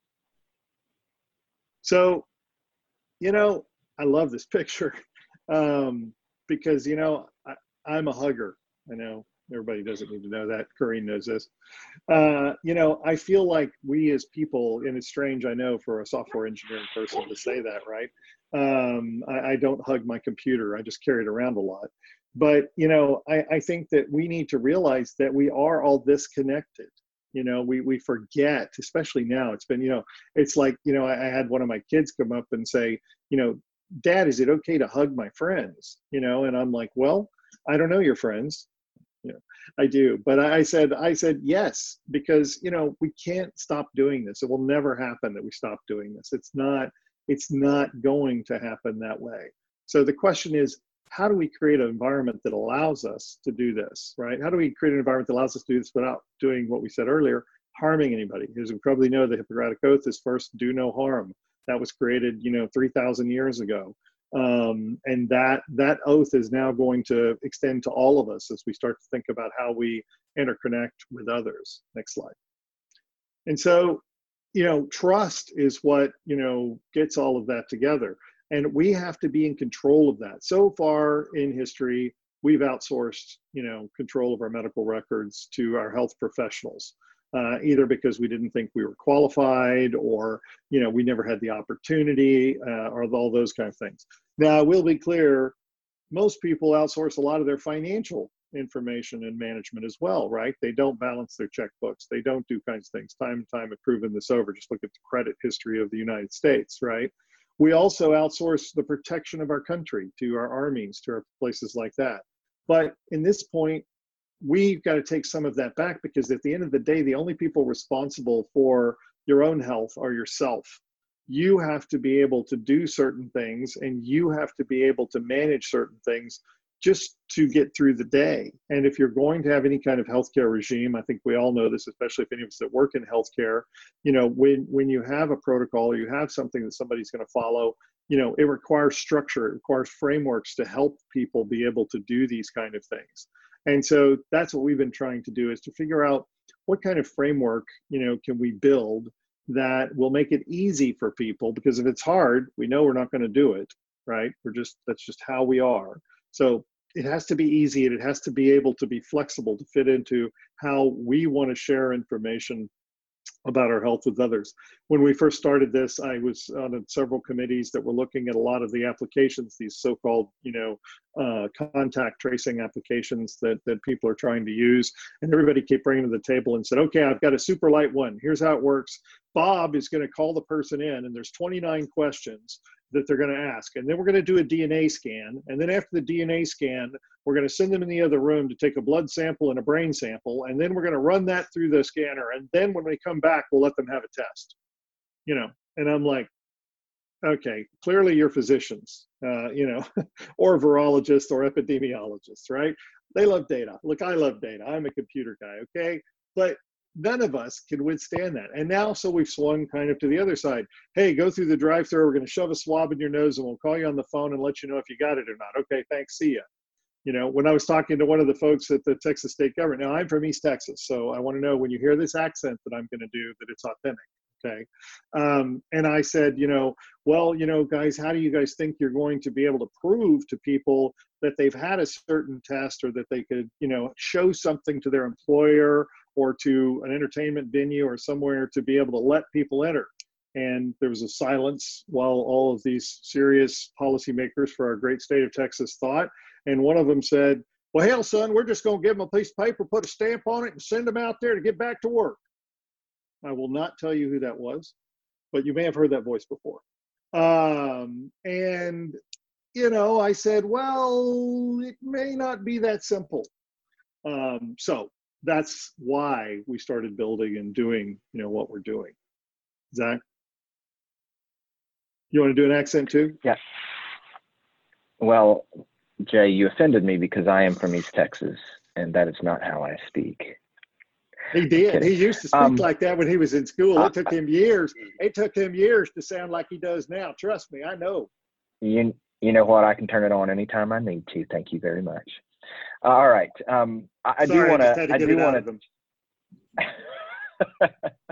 So, you know, I love this picture um, because, you know, I, I'm a hugger. I know everybody doesn't need to know that. Corrine knows this. Uh, you know, I feel like we as people, and it's strange, I know, for a software engineering person to say that, right? Um, I, I don't hug my computer. I just carry it around a lot. But, you know, I, I think that we need to realize that we are all disconnected. You know, we, we forget, especially now. It's been, you know, it's like, you know, I, I had one of my kids come up and say, you know, Dad, is it okay to hug my friends? You know, and I'm like, well, I don't know your friends. You know, I do, but I said, I said yes, because, you know, we can't stop doing this. It will never happen that we stop doing this. It's not, it's not going to happen that way. So the question is, how do we create an environment that allows us to do this, right? How do we create an environment that allows us to do this without doing what we said earlier, harming anybody? As we probably know, the Hippocratic Oath is first, do no harm. That was created, you know, three thousand years ago. Um, and that that oath is now going to extend to all of us as we start to think about how we interconnect with others. Next slide. And so, you know, trust is what, you know, gets all of that together. And we have to be in control of that. So far in history, we've outsourced, you know, control of our medical records to our health professionals. Uh, either because we didn't think we were qualified, or, you know, we never had the opportunity, uh, or all those kind of things. Now, we'll be clear, most people outsource a lot of their financial information and management as well, right? They don't balance their checkbooks. They don't do kinds of things. Time and time have proven this over. Just look at the credit history of the United States, right? We also outsource the protection of our country to our armies, to our places like that. But in this point, we've got to take some of that back, because at the end of the day, the only people responsible for your own health are yourself. You have to be able to do certain things, and you have to be able to manage certain things just to get through the day. And if you're going to have any kind of healthcare regime, I think we all know this, especially if any of us that work in healthcare, you know, when, when you have a protocol, or you have something that somebody's going to follow, you know, it requires structure, it requires frameworks to help people be able to do these kind of things. And so that's what we've been trying to do, is to figure out what kind of framework, you know, can we build that will make it easy for people, because if it's hard, we know we're not going to do it, right? We're just, that's just how we are. So it has to be easy, and it has to be able to be flexible to fit into how we want to share information about our health with others. When we first started this, I was on several committees that were looking at a lot of the applications, these so-called, you know, uh, contact tracing applications that, that people are trying to use. And everybody kept bringing to the table and said, okay, I've got a super light one. Here's how it works. Bob is going to call the person in, and there's twenty-nine questions that they're going to ask. And then we're going to do a D N A scan. And then after the D N A scan, we're going to send them in the other room to take a blood sample and a brain sample. And then we're going to run that through the scanner. And then when they come back, we'll let them have a test. You know, and I'm like, okay, clearly you're physicians, uh, you know, or virologists or epidemiologists, right? They love data. Look, I love data. I'm a computer guy, okay? But none of us can withstand that. And now, so we've swung kind of to the other side. Hey, go through the drive-thru. We're going to shove a swab in your nose, and we'll call you on the phone and let you know if you got it or not. Okay, thanks. See ya. You know, when I was talking to one of the folks at the Texas State Government, now I'm from East Texas, so I want to know, when you hear this accent that I'm going to do, that it's authentic. Okay. Um, and I said, you know, well, you know, guys, how do you guys think you're going to be able to prove to people that they've had a certain test, or that they could, you know, show something to their employer or to an entertainment venue or somewhere to be able to let people enter? And there was a silence while all of these serious policymakers for our great state of Texas thought. And one of them said, well, hell, son, we're just going to give them a piece of paper, put a stamp on it, and send them out there to get back to work. I will not tell you who that was, but you may have heard that voice before. Um, and, you know, I said, well, it may not be that simple. Um, so that's why we started building and doing, you know, what we're doing. Zach? You want to do an accent too? Yeah. Well, Jay, you offended me because I am from East Texas, and that is not how I speak. He did. He used to speak Um, like that when he was in school. I, It took him years. It took him years to sound like he does now. Trust me, I know. you, you know what? I can turn it on anytime I need to. Thank you very much. Uh, all right. Um, I, I Sorry, do want I just had to. to I get do it out want of him.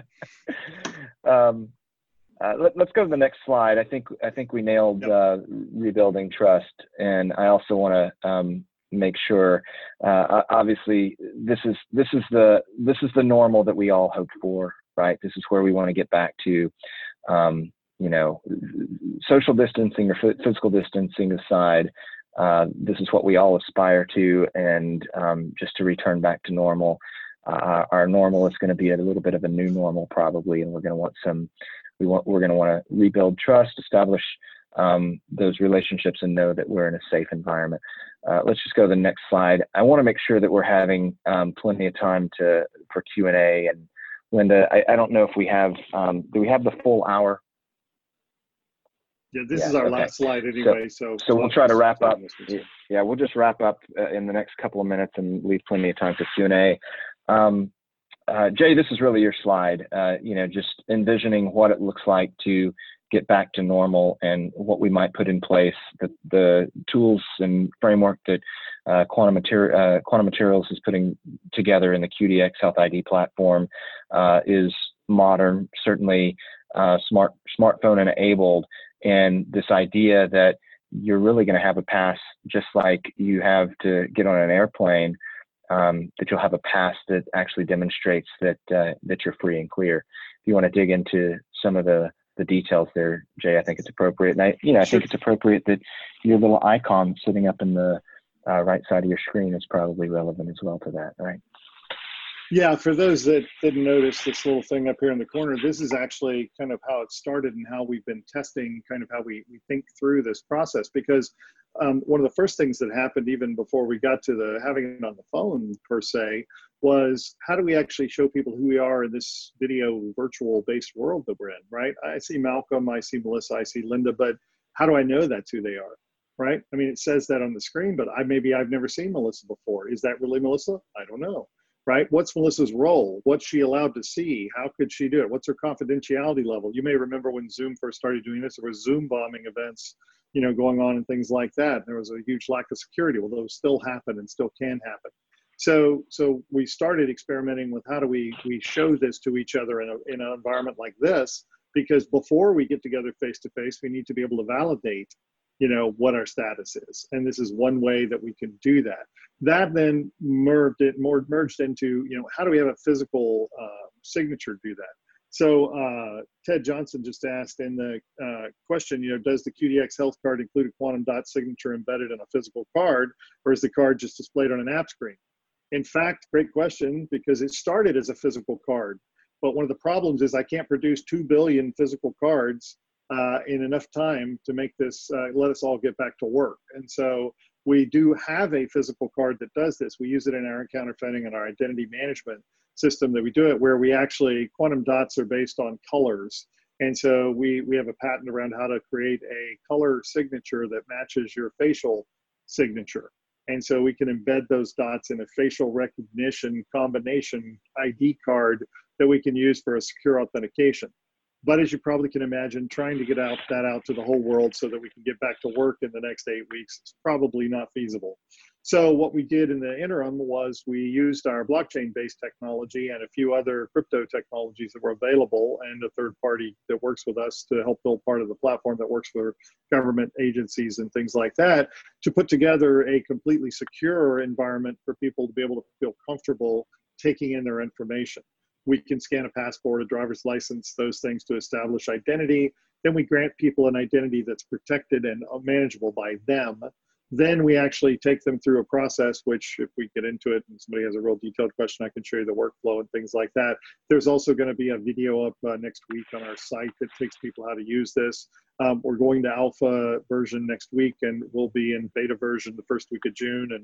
to. um, uh, let, let's go to the next slide. I think I think we nailed uh, rebuilding trust, and I also want to um, make sure. Uh, obviously, this is this is the this is the normal that we all hope for, right? This is where we want to get back to. Um, you know, social distancing or physical distancing aside, uh, this is what we all aspire to, and um, just to return back to normal. Uh, our normal is going to be a little bit of a new normal probably, and we're going to want some. We want, we're going to want to rebuild trust, establish um, those relationships, and know that we're in a safe environment. Uh, let's just go to the next slide. I want to make sure that we're having um, plenty of time to for Q and A. And Linda, I, I don't know if we have, um, do we have the full hour? Yeah, this Yeah, is our okay. last slide anyway. So, so we'll try to wrap up. Yeah, Yeah, we'll just wrap up uh, in the next couple of minutes and leave plenty of time for Q and A. Um, Uh, Jay, this is really your slide, uh, you know, just envisioning what it looks like to get back to normal and what we might put in place. The, the tools and framework that uh, Quantum, Materi- uh, Quantum Materials is putting together in the Q D X Health I D platform uh, is modern, certainly uh, smart smartphone enabled. And this idea that you're really going to have a pass just like you have to get on an airplane, Um, that you'll have a pass that actually demonstrates that uh, that you're free and clear. If you want to dig into some of the the details there, Jay, I think it's appropriate. And I, you know, I think it's appropriate that your little icon sitting up in the uh, right side of your screen is probably relevant as well to that, right? Yeah, for those that didn't notice this little thing up here in the corner, this is actually kind of how it started and how we've been testing kind of how we, we think through this process. Because um, one of the first things that happened even before we got to the having it on the phone per se was how do we actually show people who we are in this video virtual based world that we're in, right? I see Malcolm, I see Melissa, I see Linda, but how do I know that's who they are, right? I mean, it says that on the screen, but I maybe I've never seen Melissa before. Is that really Melissa? I don't know. Right? What's Melissa's role? What's she allowed to see? How could she do it? What's her confidentiality level? You may remember when Zoom first started doing this, there were Zoom bombing events, you know, going on and things like that. There was a huge lack of security. Well, those still happen and still can happen. So, so we started experimenting with how do we we show this to each other in, a, in an environment like this, because before we get together face to face, we need to be able to validate, you know, what our status is. And this is one way that we can do that. That then merged it more merged into, you know, how do we have a physical uh, signature do that? So uh, Ted Johnson just asked in the uh, question, you know, does the Q D X Health card include a quantum dot signature embedded in a physical card, or is the card just displayed on an app screen? In fact, great question, because it started as a physical card. But one of the problems is I can't produce two billion physical cards uh, in enough time to make this, uh, let us all get back to work. And so we do have a physical card that does this. We use it in our counterfeiting and our identity management system that we do it, where we actually, quantum dots are based on colors. And so we, we have a patent around how to create a color signature that matches your facial signature. And so we can embed those dots in a facial recognition combination I D card that we can use for a secure authentication. But as you probably can imagine, trying to get out that out to the whole world so that we can get back to work in the next eight weeks is probably not feasible. So what we did in the interim was we used our blockchain-based technology and a few other crypto technologies that were available, and a third party that works with us to help build part of the platform that works for government agencies and things like that, to put together a completely secure environment for people to be able to feel comfortable taking in their information. We can scan a passport, a driver's license, those things to establish identity. Then we grant people an identity that's protected and manageable by them. Then we actually take them through a process, which if we get into it and somebody has a real detailed question, I can show you the workflow and things like that. There's also going to be a video up uh, next week on our site that takes people how to use this. Um, we're going to alpha version next week, and we'll be in beta version the first week of June. And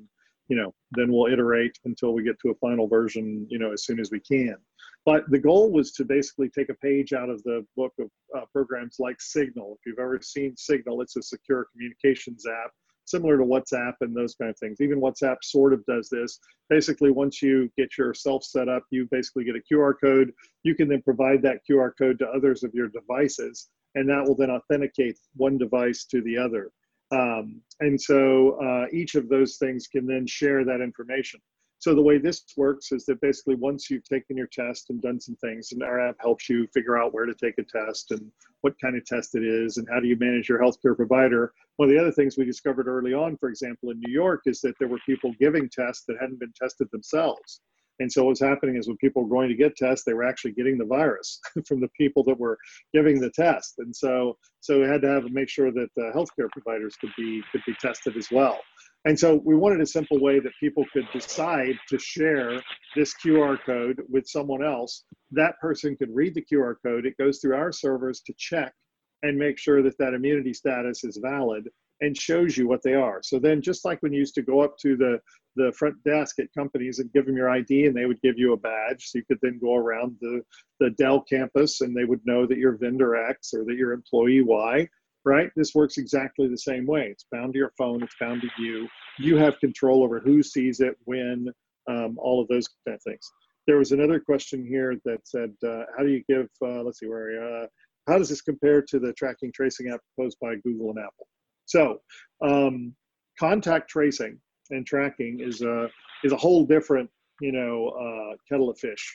you know, then we'll iterate until we get to a final version, you know, as soon as we can. But the goal was to basically take a page out of the book of uh, programs like Signal. If you've ever seen Signal, it's a secure communications app, similar to WhatsApp and those kind of things. Even WhatsApp sort of does this. Basically, once you get yourself set up, you basically get a Q R code. You can then provide that Q R code to others of your devices, and that will then authenticate one device to the other. Um, and so uh, each of those things can then share that information. So the way this works is that basically once you've taken your test and done some things, and our app helps you figure out where to take a test and what kind of test it is and how do you manage your healthcare provider. One of the other things we discovered early on, for example, in New York, is that there were people giving tests that hadn't been tested themselves. And so what's happening is when people were going to get tests, they were actually getting the virus from the people that were giving the test. And so, so we had to have make sure that the healthcare providers could be could be tested as well. And so we wanted a simple way that people could decide to share this Q R code with someone else. That person could read the Q R code. It goes through our servers to check and make sure that that immunity status is valid and shows you what they are. So then just like when you used to go up to the, the front desk at companies and give them your I D and they would give you a badge, so you could then go around the, the Dell campus and they would know that you're vendor X or that you're employee Y. Right? This works exactly the same way. It's bound to your phone. It's bound to you. You have control over who sees it, when, um, all of those kind of things. There was another question here that said, uh, how do you give, uh, let's see, where, uh, how does this compare to the tracking tracing app proposed by Google and Apple? So um, contact tracing and tracking is a, is a whole different, you know, uh, kettle of fish.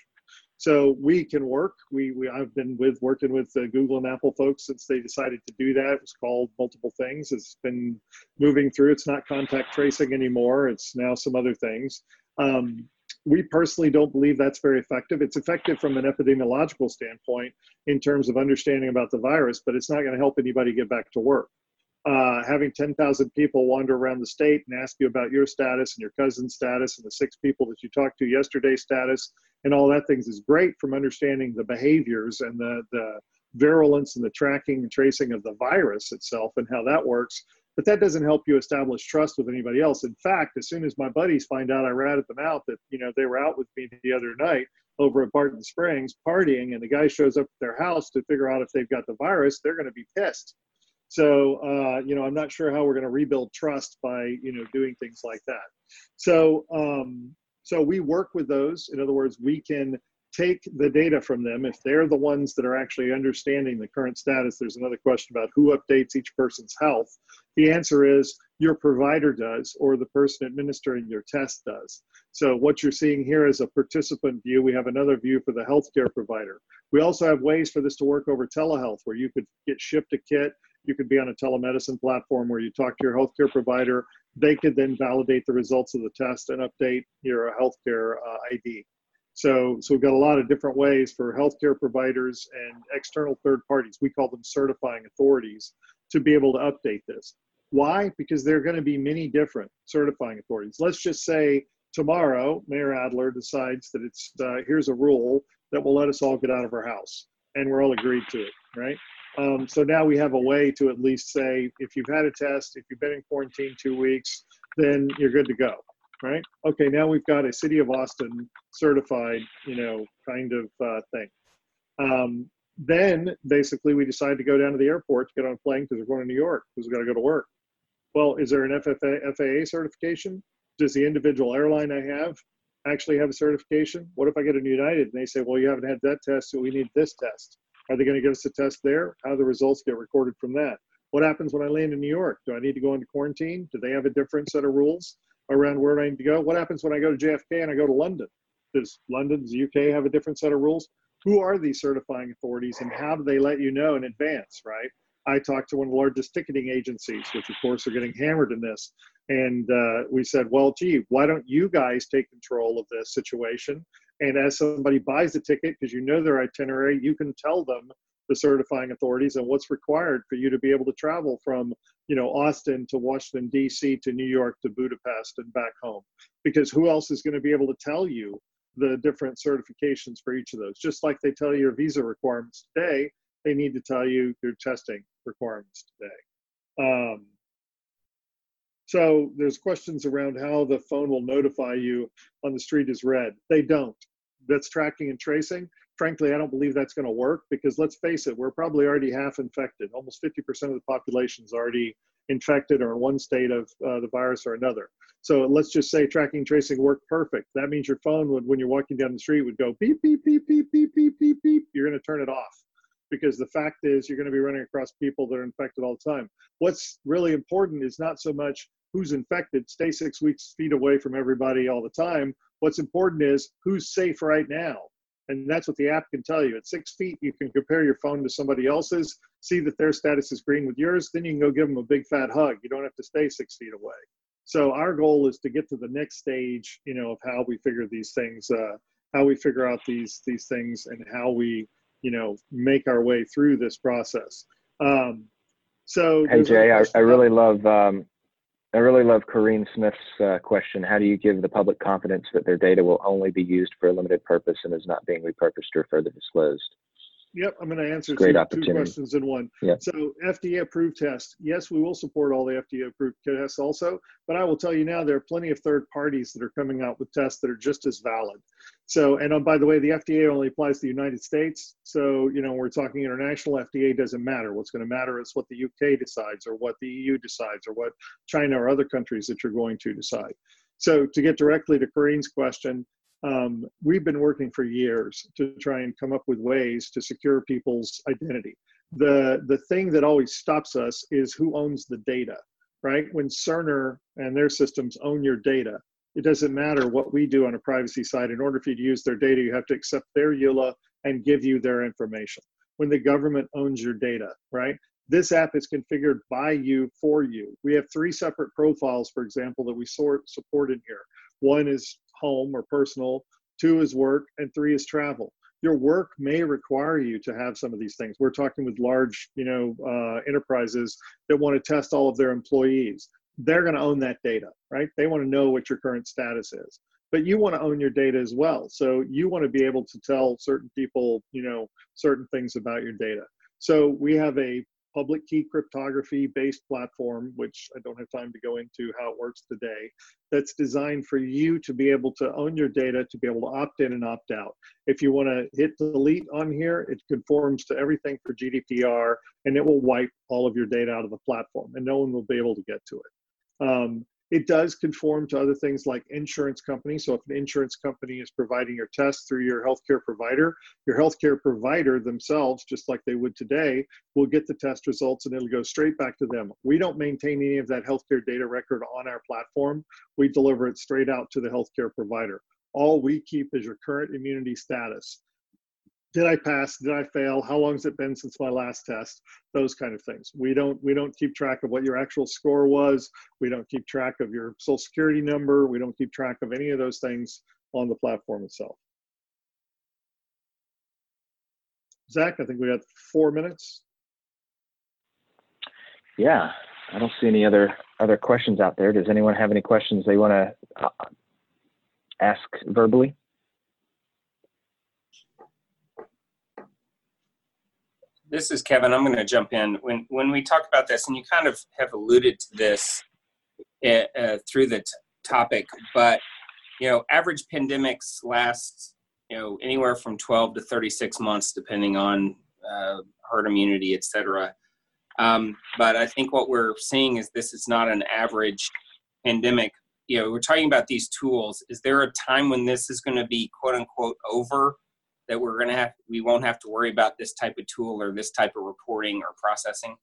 So we can work. We, we I've been with working with the Google and Apple folks since they decided to do that. It was called multiple things. It's been moving through. It's not contact tracing anymore. It's now some other things. Um, we personally don't believe that's very effective. It's effective from an epidemiological standpoint in terms of understanding about the virus, but it's not going to help anybody get back to work. Uh, having ten thousand people wander around the state and ask you about your status and your cousin's status and the six people that you talked to yesterday's status and all that things is great from understanding the behaviors and the, the virulence and the tracking and tracing of the virus itself and how that works. But that doesn't help you establish trust with anybody else. In fact, as soon as my buddies find out I ratted them out that, you know, they were out with me the other night over at Barton Springs partying and the guy shows up at their house to figure out if they've got the virus, they're going to be pissed. So, uh, you know, I'm not sure how we're going to rebuild trust by, you know, doing things like that. So, um, so we work with those. In other words, we can take the data from them if they're the ones that are actually understanding the current status. There's another question about who updates each person's health. The answer is your provider does, or the person administering your test does. So what you're seeing here is a participant view. We have another view for the healthcare provider. We also have ways for this to work over telehealth, where you could get shipped a kit. You could be on a telemedicine platform where you talk to your healthcare provider. They could then validate the results of the test and update your healthcare uh, I D. So, so we've got a lot of different ways for healthcare providers and external third parties. We call them certifying authorities to be able to update this. Why? Because there are going to be many different certifying authorities. Let's just say tomorrow, Mayor Adler decides that it's, uh, here's a rule that will let us all get out of our house, and we're all agreed to it, right? Um, so now we have a way to at least say, if you've had a test, if you've been in quarantine two weeks, then you're good to go, right? Okay, now we've got a City of Austin certified, you know, kind of uh, thing. Um, then basically we decide to go down to the airport to get on a plane because we're going to New York because we've got to go to work. Well, is there an F A A certification? Does the individual airline I have actually have a certification? What if I get a United and they say, well, you haven't had that test, so we need this test? Are they going to give us a test there? How do the results get recorded from that? What happens when I land in New York? Do I need to go into quarantine? Do they have a different set of rules around where I need to go? What happens when I go to J F K and I go to London? Does London, does the U K have a different set of rules? Who are these certifying authorities and how do they let you know in advance, right? I talked to one of the largest ticketing agencies, which of course are getting hammered in this. And uh, we said, well, gee, why don't you guys take control of this situation? And as somebody buys a ticket, because you know their itinerary, you can tell them, the certifying authorities, and what's required for you to be able to travel from, you know, Austin to Washington, D C to New York to Budapest and back home. Because who else is going to be able to tell you the different certifications for each of those? Just like they tell you your visa requirements today, they need to tell you your testing requirements today. Um, So there's questions around how the phone will notify you on the street is red. They don't. That's tracking and tracing. Frankly, I don't believe that's going to work because let's face it, we're probably already half infected. Almost fifty percent of the population is already infected or in one state of uh, the virus or another. So let's just say tracking and tracing worked perfect. That means your phone would, when you're walking down the street, would go beep, beep, beep, beep, beep, beep, beep, beep. You're going to turn it off because the fact is you're going to be running across people that are infected all the time. What's really important is not so much who's infected, stay six weeks feet away from everybody all the time. What's important is who's safe right now. And that's what the app can tell you. At six feet, you can compare your phone to somebody else's, see that their status is green with yours, then you can go give them a big fat hug. You don't have to stay six feet away. So our goal is to get to the next stage, you know, of how we figure these things, uh, how we figure out these, these things and how we, you know, make our way through this process. Um, so Hey, there's Jay, other I, I questions. really love, um, I really love Corrine Smith's uh, question. How do you give the public confidence that their data will only be used for a limited purpose and is not being repurposed or further disclosed? Yep, I'm going to answer Great two, two opportunity. questions in one. Yep. So F D A approved tests. Yes, we will support all the F D A approved tests also, but I will tell you now, there are plenty of third parties that are coming out with tests that are just as valid. So, and oh, by the way, the F D A only applies to the United States. So, you know, we're talking international, F D A doesn't matter. What's going to matter is what the U K decides or what the E U decides or what China or other countries that you're going to decide. So to get directly to Corinne's question, Um, we've been working for years to try and come up with ways to secure people's identity. The, the thing that always stops us is who owns the data, right? When Cerner and their systems own your data, it doesn't matter what we do on a privacy side. In order for you to use their data, you have to accept their E U L A and give you their information. When the government owns your data, right? This app is configured by you for you. We have three separate profiles, for example, that we sort support in here. One is home or personal, two is work, and three is travel. Your work may require you to have some of these things. We're talking with large, you know, uh, enterprises that want to test all of their employees. They're going to own that data, right? They want to know what your current status is. But you want to own your data as well. So you want to be able to tell certain people, you know, certain things about your data. So we have a public key cryptography based platform, which I don't have time to go into how it works today, that's designed for you to be able to own your data, to be able to opt in and opt out. If you want to hit delete on here, it conforms to everything for G D P R, and it will wipe all of your data out of the platform, and no one will be able to get to it. Um, It does conform to other things like insurance companies. So if an insurance company is providing your tests through your healthcare provider, your healthcare provider themselves, just like they would today, will get the test results and it'll go straight back to them. We don't maintain any of that healthcare data record on our platform. We deliver it straight out to the healthcare provider. All we keep is your current immunity status. Did I pass? Did I fail? How long has it been since my last test? Those kind of things. We don't we don't keep track of what your actual score was. We don't keep track of your social security number. We don't keep track of any of those things on the platform itself. Zach, I think we got four minutes. Yeah, I don't see any other other questions out there. Does anyone have any questions they want to uh, ask verbally? This is Kevin. I'm going to jump in. When when we talk about this, and you kind of have alluded to this uh, uh, through the t topic, but you know, average pandemics last you know anywhere from twelve to thirty-six months, depending on uh, herd immunity, et cetera. Um, but I think what we're seeing is this is not an average pandemic. You know, we're talking about these tools. Is there a time when this is going to be quote unquote over? That we're going to have, we won't have to worry about this type of tool or this type of reporting or processing?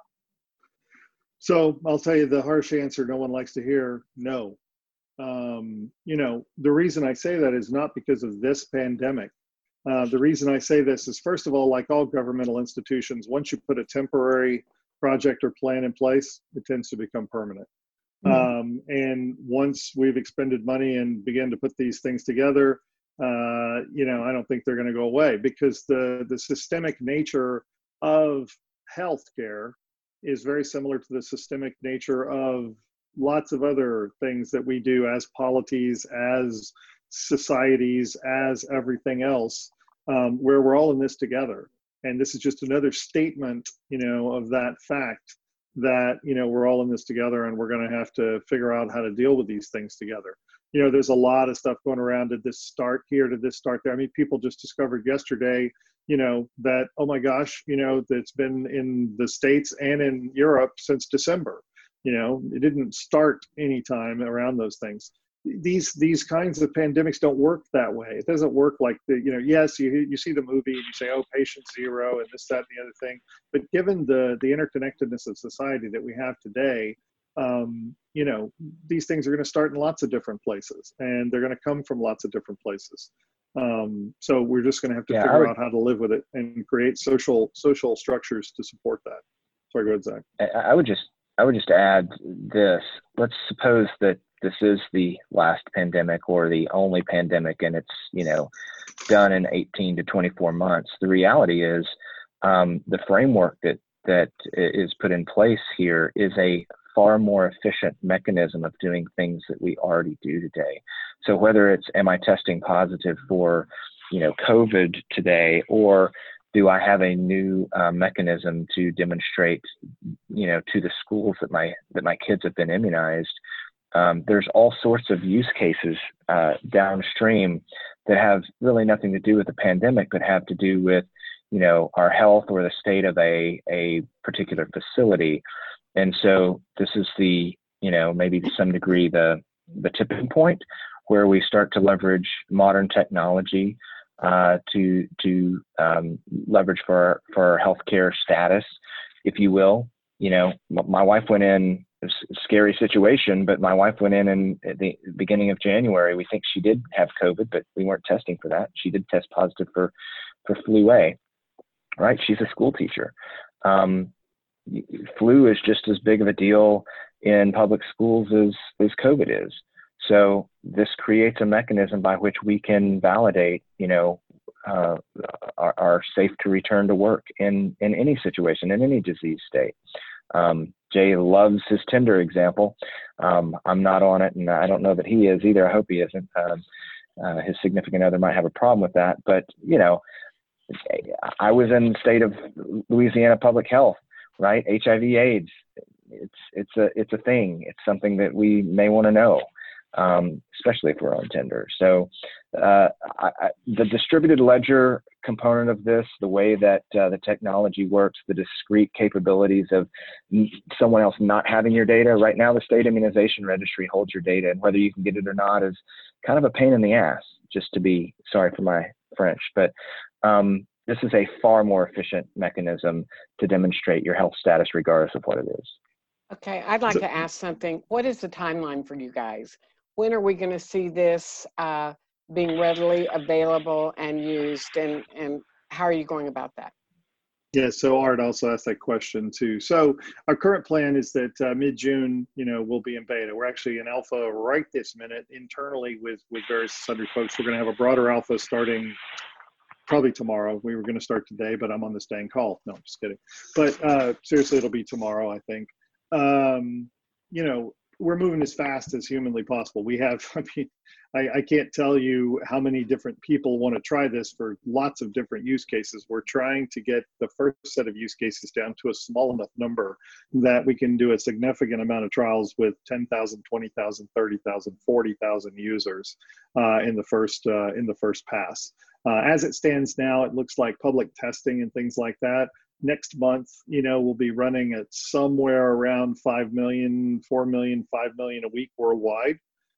So I'll tell you the harsh answer no one likes to hear, no. Um, you know, the reason I say that is not because of this pandemic. Uh, the reason I say this is, first of all, like all governmental institutions, once you put a temporary project or plan in place, it tends to become permanent. Mm-hmm. Um, and once we've expended money and began to put these things together, Uh, you know, I don't think they're going to go away because the, the systemic nature of healthcare is very similar to the systemic nature of lots of other things that we do as polities, as societies, as everything else, um, where we're all in this together. And this is just another statement, you know, of that fact that, you know, we're all in this together and we're going to have to figure out how to deal with these things together. You know, there's a lot of stuff going around. Did this start here? Did this start there? I mean, people just discovered yesterday, you know, that, oh my gosh, you know, that's been in the States and in Europe since December. You know, it didn't start anytime around those things. These these kinds of pandemics don't work that way. It doesn't work like the, you know, yes, you you see the movie and you say, oh, patient zero and this, that, and the other thing. But given the the interconnectedness of society that we have today, um, you know, these things are going to start in lots of different places and they're going to come from lots of different places. Um, so we're just going to have to Yeah, I figure would- out how to live with it and create social social structures to support that. Sorry, go ahead, Zach. I I would just I would just add this. Let's suppose that this is the last pandemic or the only pandemic, and it's, you know, done in eighteen to twenty-four months. The reality is, um, the framework that that is put in place here is a far more efficient mechanism of doing things that we already do today. So whether it's, am I testing positive for, you know, COVID today, or do I have a new uh, mechanism to demonstrate, you know, to the schools that my that my kids have been immunized? Um, there's all sorts of use cases uh, downstream that have really nothing to do with the pandemic, but have to do with, you know, our health or the state of a a particular facility. And so this is the, you know, maybe to some degree the the tipping point where we start to leverage modern technology uh, to to um, leverage for our, for our healthcare status, if you will. You know, m- my wife went in, it's a scary situation, but my wife went in, in at the beginning of January. We think she did have COVID, but we weren't testing for that. She did test positive for, for flu A, right? She's a school teacher. Um, flu is just as big of a deal in public schools as, as COVID is. So this creates a mechanism by which we can validate, you know, uh, are, are safe to return to work in, in any situation, in any disease state. Um, Jay loves his Tinder example. Um, I'm not on it, and I don't know that he is either. I hope he isn't. Um, uh, his significant other might have a problem with that. But, you know, I was in the state of Louisiana public health, right? H I V AIDS. It's, it's a, it's a thing. It's something that we may want to know. Um, especially if we're on Tinder. So uh, I, I, the distributed ledger component of this, the way that uh, the technology works, the discrete capabilities of n- someone else not having your data. Right now, the state immunization registry holds your data, and whether you can get it or not is kind of a pain in the ass, just to be, sorry for my French, but um, this is a far more efficient mechanism to demonstrate your health status regardless of what it is. Okay, I'd like to ask something. What is the timeline for you guys? When are we going to see this uh, being readily available and used, and, and how are you going about that? Yeah, so Art also asked that question too. So our current plan is that uh, mid-June, you know, we'll be in beta. We're actually in alpha right this minute internally with, with various sundry folks. We're going to have a broader alpha starting probably tomorrow. We were going to start today, but I'm on this dang call. No, I'm just kidding. But uh, seriously, it'll be tomorrow, I think. Um, you know, we're moving as fast as humanly possible. We have, I mean, I, I can't tell you how many different people want to try this for lots of different use cases. We're trying to get the first set of use cases down to a small enough number that we can do a significant amount of trials with ten thousand, twenty thousand, thirty thousand, forty thousand users uh, in the first uh, in the first pass. Uh, as it stands now, it looks like public testing and things like that next month, you know, we'll be running at somewhere around five million, four million, five million a week worldwide.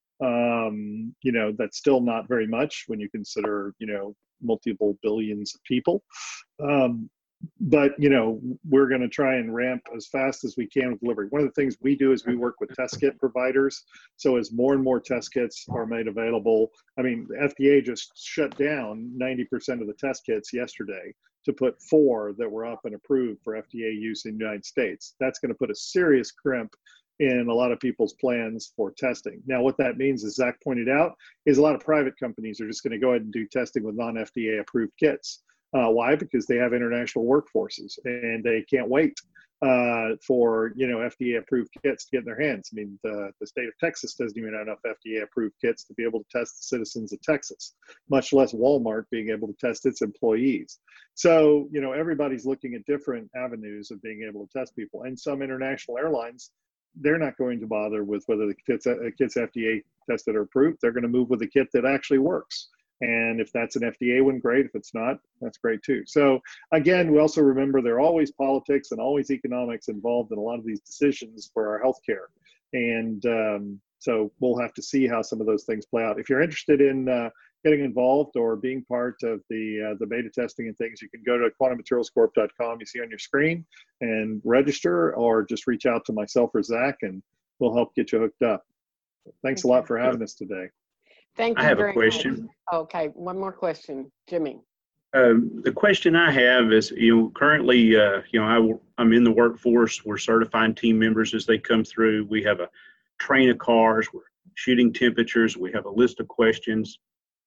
Um, you know, that's still not very much when you consider, you know, multiple billions of people. Um, but, you know, we're going to try and ramp as fast as we can with delivery. One of the things we do is we work with test kit providers. So as more and more test kits are made available, I mean, the F D A just shut down ninety percent of the test kits yesterday to put four that were up and approved for F D A use in the United States. That's going to put a serious crimp in a lot of people's plans for testing. Now, what that means, as Zach pointed out, is a lot of private companies are just going to go ahead and do testing with non-F D A approved kits. Uh, why? Because they have international workforces and they can't wait uh, for, you know, F D A approved kits to get in their hands. I mean, the, the state of Texas doesn't even have enough F D A approved kits to be able to test the citizens of Texas, much less Walmart being able to test its employees. So, you know, everybody's looking at different avenues of being able to test people. And some international airlines, they're not going to bother with whether the kit's, uh, kit's F D A tested or approved. They're going to move with a kit that actually works. And if that's an F D A one, great. If it's not, that's great too. So again, we also remember there are always politics and always economics involved in a lot of these decisions for our healthcare. And um, so we'll have to see how some of those things play out. If you're interested in uh, getting involved or being part of the uh, the beta testing and things, you can go to quantum materials corp dot com, you see on your screen, and register, or just reach out to myself or Zach and we'll help get you hooked up. Thanks a lot for having us today. Thank you I have very a question. much. Okay, one more question, Jimmy. Um, the question I have is, you know, currently, uh, you know, I, I'm in the workforce. We're certifying team members as they come through. We have a train of cars. We're shooting temperatures. We have a list of questions.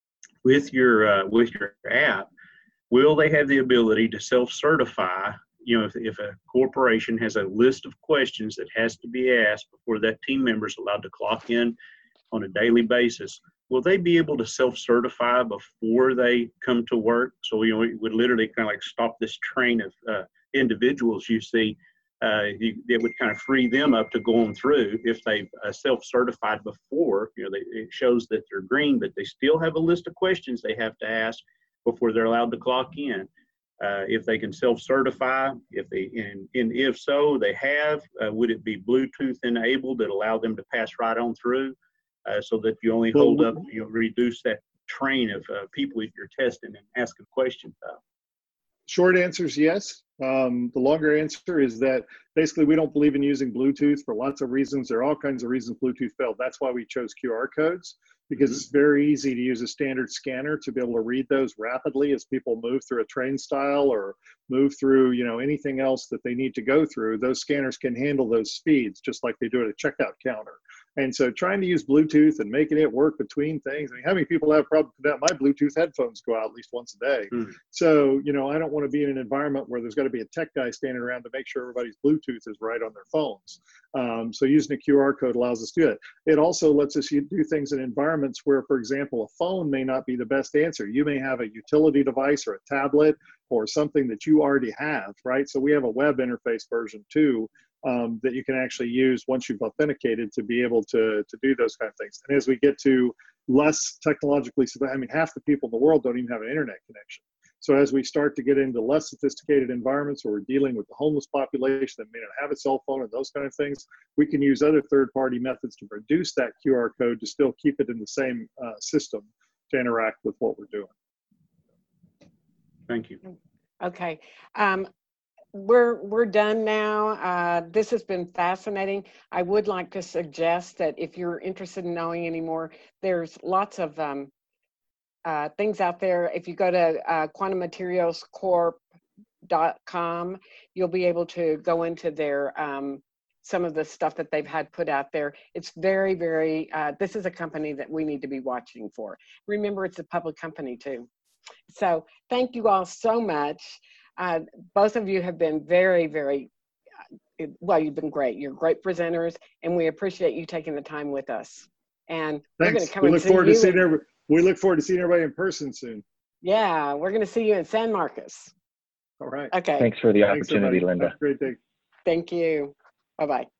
With your uh, with your app, will they have the ability to self-certify? You know, if, if a corporation has a list of questions that has to be asked before that team member is allowed to clock in on a daily basis, will they be able to self-certify before they come to work? So, you know, it would literally kind of like stop this train of uh, individuals you see. Uh, you, it would kind of free them up to go on through if they've uh, self-certified before. You know, they, it shows that they're green, but they still have a list of questions they have to ask before they're allowed to clock in. Uh, if they can self-certify, if they, and, and if so, they have, uh, would it be Bluetooth enabled that allow them to pass right on through? Uh, so that you only hold up, you know, reduce that train of uh, people that you're testing and asking questions of? Short answer is yes. Um, the longer answer is that basically we don't believe in using Bluetooth for lots of reasons. There are all kinds of reasons Bluetooth failed. That's why we chose Q R codes, because it's very easy to use a standard scanner to be able to read those rapidly as people move through a train style or move through, you know, anything else that they need to go through. Those scanners can handle those speeds just like they do at a checkout counter. And so trying to use Bluetooth and making it work between things, I mean, how many people have problems with that? My Bluetooth headphones go out at least once a day. Mm. So, you know, I don't want to be in an environment where there's got to be a tech guy standing around to make sure everybody's Bluetooth is right on their phones. Um, so using a Q R code allows us to do it. It also lets us do things in environments where, for example, a phone may not be the best answer. You may have a utility device or a tablet or something that you already have, right? So we have a web interface version too, Um, that you can actually use once you've authenticated to be able to, to do those kind of things. And as we get to less technologically, I mean, half the people in the world don't even have an internet connection. So as we start to get into less sophisticated environments where we're dealing with the homeless population that may not have a cell phone and those kind of things, we can use other third-party methods to produce that Q R code to still keep it in the same uh, system to interact with what we're doing. Thank you. Okay. Um, We're we're done now. Uh, this has been fascinating. I would like to suggest that if you're interested in knowing any more, there's lots of um, uh, things out there. If you go to uh, quantum materials corp dot com, you'll be able to go into their um, some of the stuff that they've had put out there. It's very, very, uh, this is a company that we need to be watching for. Remember, it's a public company too. So thank you all so much. Uh, both of you have been very, very, uh, well, you've been great. You're great presenters, and we appreciate you taking the time with us. And Thanks. we're going to come we and look see forward you. to seeing in, every, we look forward to seeing everybody in person soon. Yeah, we're going to see you in San Marcos. All right. Okay. Thanks for the Thanks, opportunity, everybody. Linda. Have a great day. Thank you. Bye-bye.